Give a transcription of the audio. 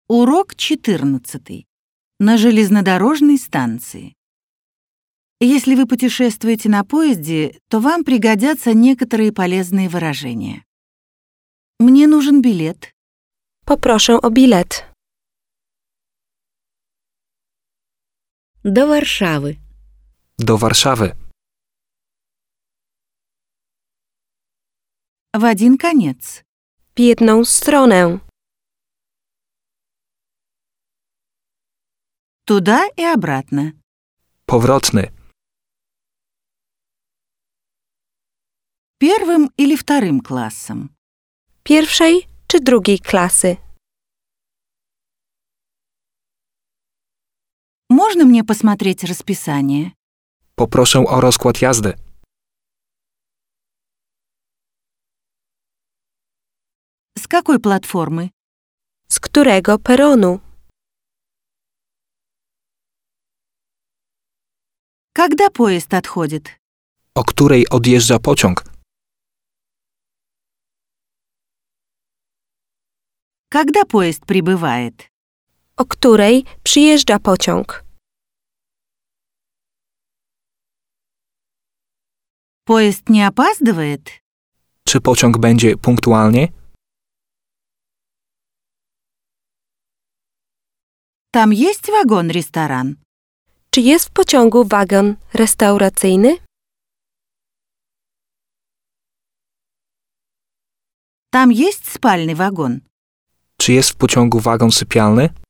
Урок 14. На железнодорожной станции. Если вы путешествуете на поезде, то вам пригодятся некоторые полезные выражения. Мне нужен билет. Poproszę o bilet. Do Warszawy. Do Warszawy. В один конец. W jedną stronę. Туда и обратно. Powrotny. Первым или вторым классом. Pierwszej czy drugiej klasy. Можно мне посмотреть расписание? Poproszę o rozkład jazdy. С какой платформы? Z którego peronu? Когда поезд отходит? O której odjeżdża pociąg? Когда поезд прибывает? O której przyjeżdża pociąg? Поезд не опаздывает? Czy pociąg będzie punktualnie? Там есть вагон-ресторан? Czy jest w pociągu wagon restauracyjny? Там есть спальный вагон? Czy jest w pociągu wagon sypialny?